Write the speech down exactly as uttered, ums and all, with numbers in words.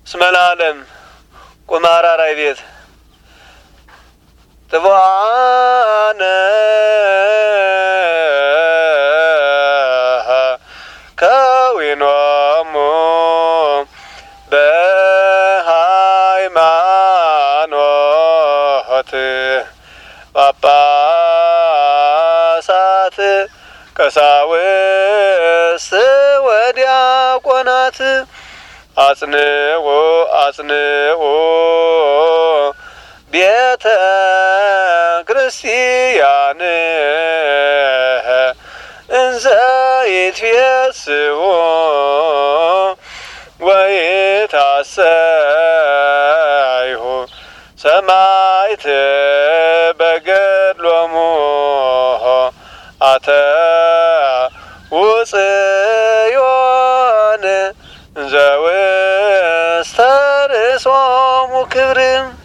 ስመላለም ቁማራራይ ቤት ጥዋነ ከዊኖሙ በሃይማኖት ጳጳሳት ቀሳውስት ወዲያቆናት አጽንዑ አጽንዑ ቤተ ክርስቲያን እንዘ ይትፌስሑ ወይታሰይሁ ሰማዕት በገድሎሙ አተ ውጽዮን እንዘ ውስተ ርእሶሙ ክብር